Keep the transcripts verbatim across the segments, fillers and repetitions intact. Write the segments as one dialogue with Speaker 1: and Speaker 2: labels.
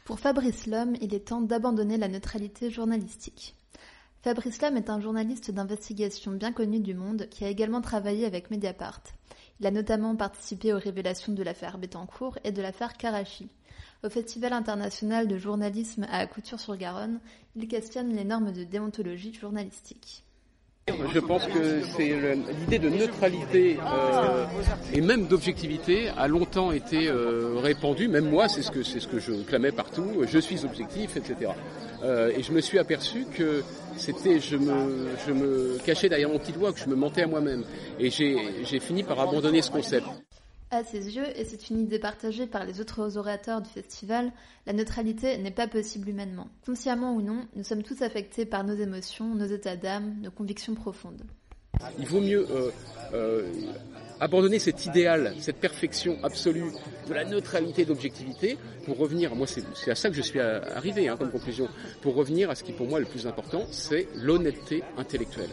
Speaker 1: Pour Fabrice Lhomme, il est temps d'abandonner la neutralité journalistique. Fabrice Lhomme est un journaliste d'investigation bien connu du monde qui a également travaillé avec Mediapart. Il a notamment participé aux révélations de l'affaire Bettencourt et de l'affaire Karachi. Au Festival international de journalisme à Couture-sur-Garonne, il questionne les normes de déontologie journalistique.
Speaker 2: Je pense que c'est l'idée de neutralité euh, et même d'objectivité a longtemps été euh, répandue. Même moi, c'est ce que c'est ce que je clamais partout. Je suis objectif, et cetera. Euh, et je me suis aperçu que c'était, je me, je me cachais derrière mon petit doigt, que je me mentais à moi-même. Et j'ai, j'ai fini par abandonner ce concept.
Speaker 1: À ses yeux, et c'est une idée partagée par les autres orateurs du festival, la neutralité n'est pas possible humainement. Consciemment ou non, nous sommes tous affectés par nos émotions, nos états d'âme, nos convictions profondes.
Speaker 2: Il vaut mieux euh, euh, abandonner cet idéal, cette perfection absolue de la neutralité et d'objectivité pour revenir, moi c'est, c'est à ça que je suis arrivé hein, comme conclusion, pour revenir à ce qui pour moi est le plus important, c'est l'honnêteté intellectuelle.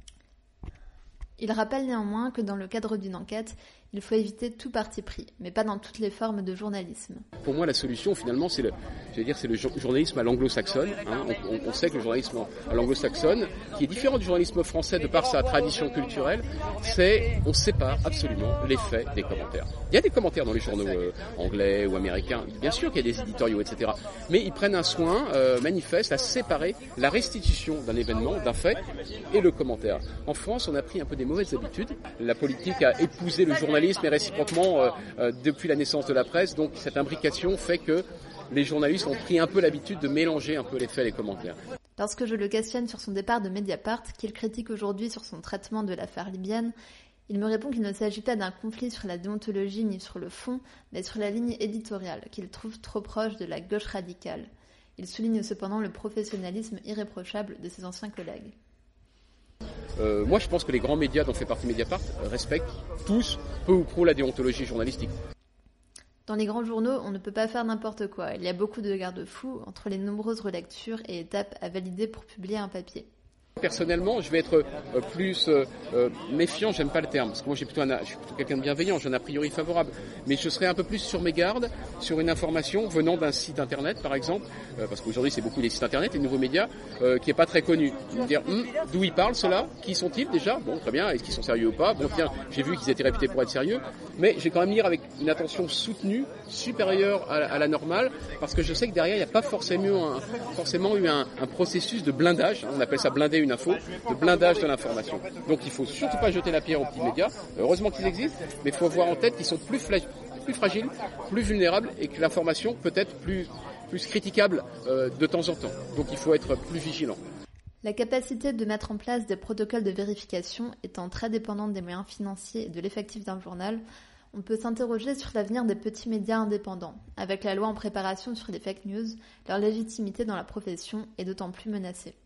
Speaker 1: Il rappelle néanmoins que dans le cadre d'une enquête, il faut éviter tout parti pris, mais pas dans toutes les formes de journalisme.
Speaker 2: Pour moi, la solution, finalement, c'est le, je vais dire, c'est le journalisme à l'anglo-saxonne. Hein. On, on sait que le journalisme à l'anglo-saxonne, qui est différent du journalisme français de par sa tradition culturelle, c'est on sépare absolument les faits des commentaires. Il y a des commentaires dans les journaux euh, anglais ou américains, bien sûr qu'il y a des éditoriaux, et cetera. Mais ils prennent un soin euh, manifeste à séparer la restitution d'un événement, d'un fait, et le commentaire. En France, on a pris un peu des mauvaises habitudes. La politique a épousé le journalisme et réciproquement euh, euh, depuis la naissance de la presse. Donc cette imbrication fait que les journalistes ont pris un peu l'habitude de mélanger un peu les faits et les commentaires.
Speaker 1: Lorsque je le questionne sur son départ de Mediapart, qu'il critique aujourd'hui sur son traitement de l'affaire libyenne, il me répond qu'il ne s'agit pas d'un conflit sur la déontologie ni sur le fond, mais sur la ligne éditoriale, qu'il trouve trop proche de la gauche radicale. Il souligne cependant le professionnalisme irréprochable de ses anciens collègues.
Speaker 2: Euh, moi, je pense que les grands médias dont fait partie Mediapart respectent tous, peu ou prou, la déontologie journalistique.
Speaker 1: Dans les grands journaux, on ne peut pas faire n'importe quoi. Il y a beaucoup de garde-fous entre les nombreuses relectures et étapes à valider pour publier un papier.
Speaker 2: Personnellement, je vais être euh, plus euh, euh, méfiant, j'aime pas le terme, parce que moi j'ai plutôt un, je suis plutôt quelqu'un de bienveillant, j'ai un a priori favorable, mais je serais un peu plus sur mes gardes sur une information venant d'un site internet par exemple, euh, parce qu'aujourd'hui c'est beaucoup les sites internet, les nouveaux médias, euh, qui est pas très connu. Me dire hm, d'où ils parlent ceux-là, qui sont-ils déjà, bon très bien, est-ce qu'ils sont sérieux ou pas, bon tiens, j'ai vu qu'ils étaient réputés pour être sérieux, mais je vais quand même lire avec une attention soutenue, supérieure à, à la normale, parce que je sais que derrière il n'y a pas forcément, un, forcément eu un, un processus de blindage, hein, on appelle ça blinder une info, de blindage de l'information. Donc il faut surtout pas jeter la pierre aux petits médias. Heureusement qu'ils existent, mais il faut avoir en tête qu'ils sont plus, fla- plus fragiles, plus vulnérables et que l'information peut être plus, plus critiquable euh, de temps en temps. Donc il faut être plus vigilant.
Speaker 1: La capacité de mettre en place des protocoles de vérification étant très dépendante des moyens financiers et de l'effectif d'un journal, on peut s'interroger sur l'avenir des petits médias indépendants. Avec la loi en préparation sur les fake news, leur légitimité dans la profession est d'autant plus menacée.